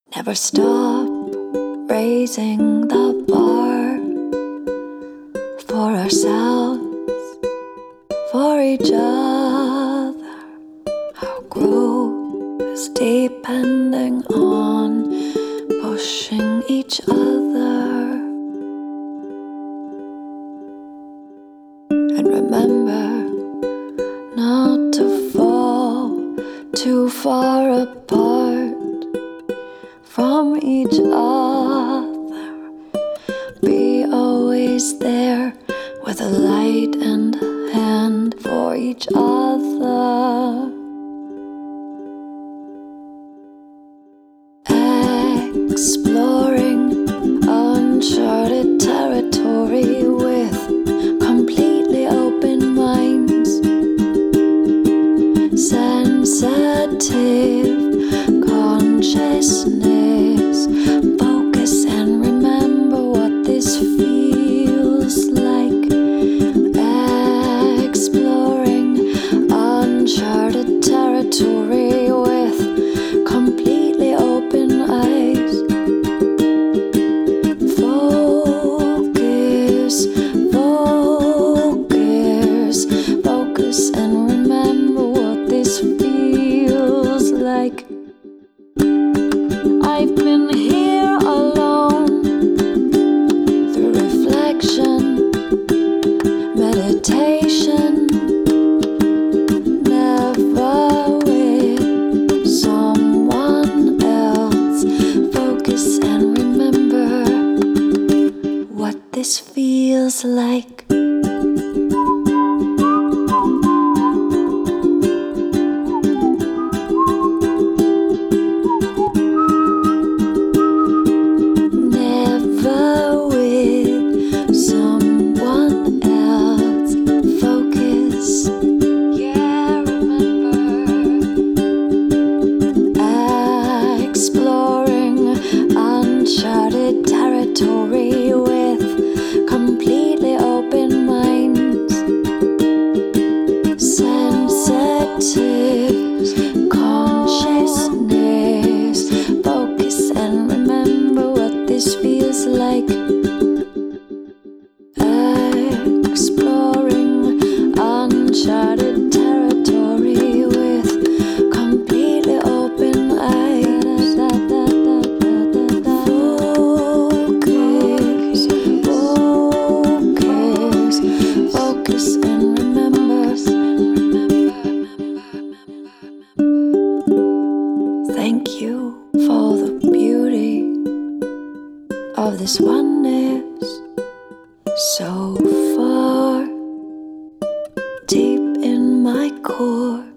Never stop raising the bar for ourselves, for each other. Our growth is depending on pushing each other. And remember not to fall too far apart from each other. Be always there with a light and a hand for each other. Exploring uncharted territory with completely open minds. Sensitive consciousness. Focus and remember what this feels like. Exploring uncharted territory with completely open eyes. Focus, focus, focus and remember what this feels like. I've been here alone through reflection, meditation, never with someone else. Focus and remember what this feels like. Uncharted territory with completely open minds. Sensitive consciousness. Focus and remember what this feels like. Exploring uncharted territory with completely open eyes. Focus and remember. Thank you for the beauty of this oneness. So far, deep in my core.